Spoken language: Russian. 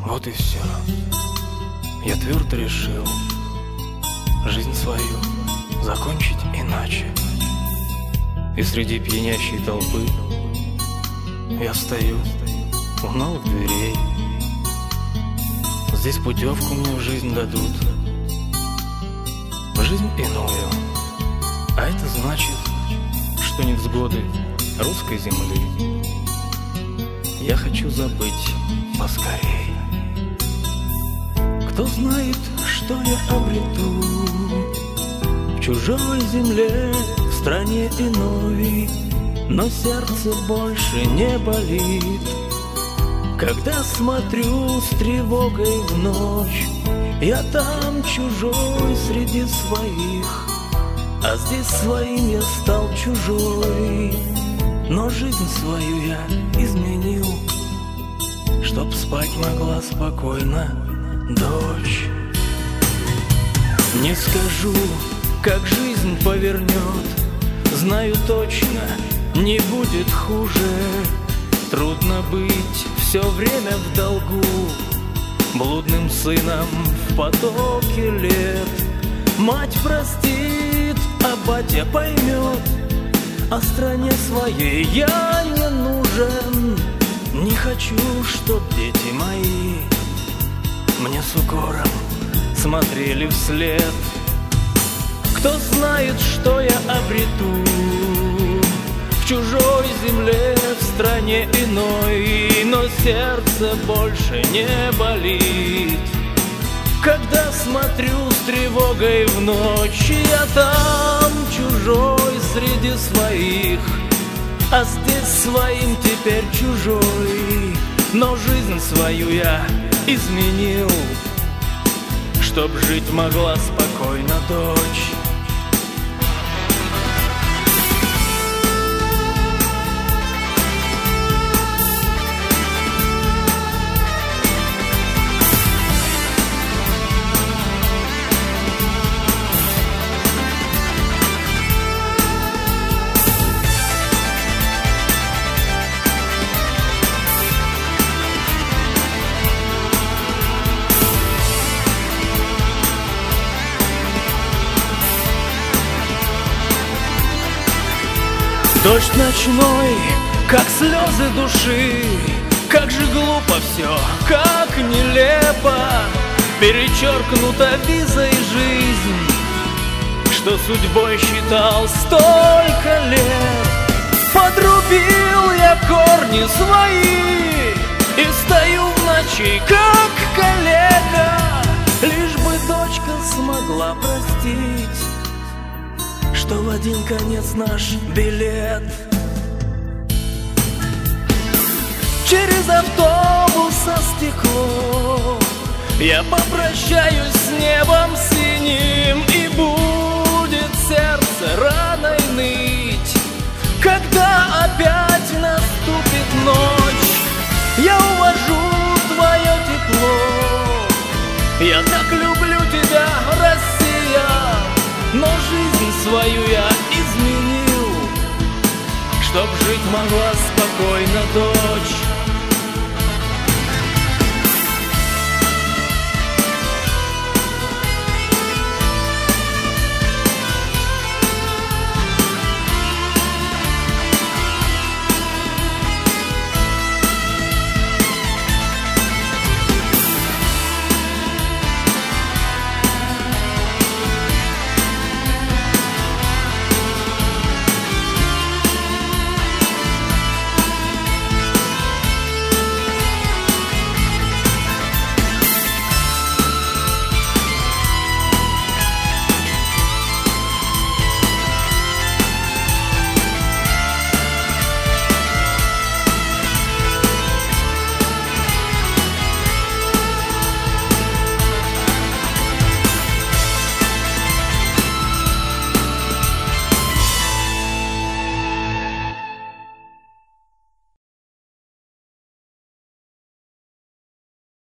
Вот и все. Я твердо решил жизнь свою закончить иначе. И среди пьянящей толпы я стою у новых дверей. Здесь путевку мне в жизнь дадут, в жизнь иную. А это значит, что невзгоды русской земли я хочу забыть поскорей. Кто знает, что я обрету в чужой земле, в стране иной, но сердце больше не болит, когда смотрю с тревогой в ночь. Я там чужой среди своих, а здесь своим я стал чужой. Но жизнь свою я изменил, чтоб спать могла спокойно дочь. Не скажу, как жизнь повернет, знаю точно, не будет хуже. Трудно быть все время в долгу, блудным сыном в потоке лет. Мать простит, а батя поймет, а стране своей я не нужен. Не хочу, чтоб дети мои мне с укором смотрели вслед. Кто знает, что я обрету в чужой земле, в стране иной, но сердце больше не болит, когда смотрю с тревогой в ночь. Я там чужой среди своих, а здесь своим теперь чужой. Но жизнь свою я изменил, чтоб жить могла спокойно дочь. Дождь ночной, как слезы души, как же глупо все, как нелепо перечеркнута визой жизнь, что судьбой считал столько лет. Подрубил я корни свои и стою в ночи, как калека, лишь бы дочка смогла простить, что в один конец наш билет. Через автобуса стекло я попрощаюсь с небом синим, и будет сердце раной ныть, когда опять наступит ночь. Я увожу твое тепло, я так люблю тебя, Россия, но жизнь свою я изменил, чтоб жить могла спокойно дочь.